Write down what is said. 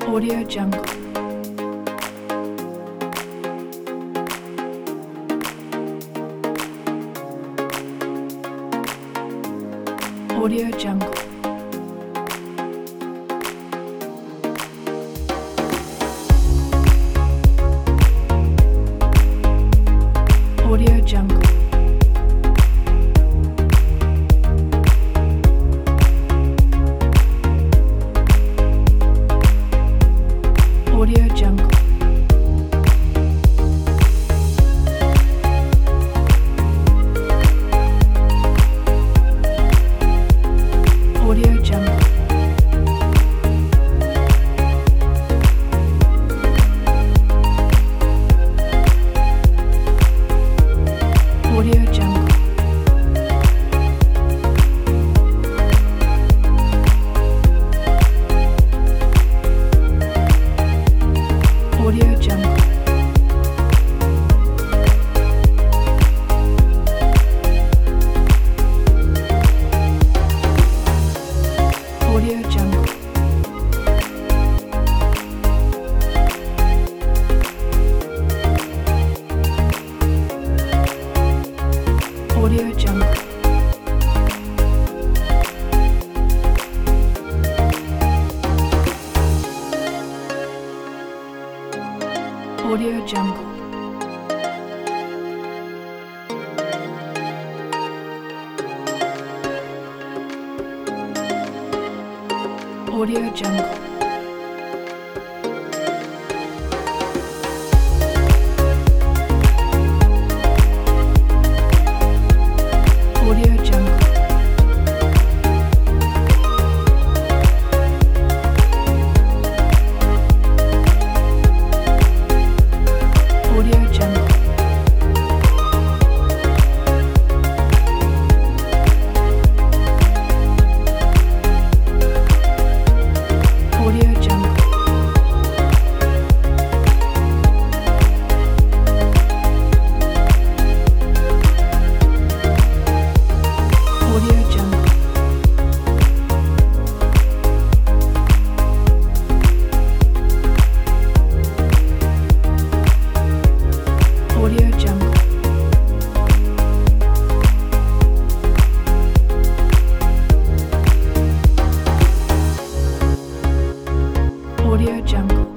Audio Jungle. Audio Jungle. Audio Jungle. Audio Jungle. Audio Jungle. Audio Jungle. Audio Jungle. Audio Jungle. Audio Jungle. Audio Jungle. Audio Jungle. Audio Jungle. Audio Jungle. Audio Jungle. Audio Jungle. Audio Jungle. Audio Jungle.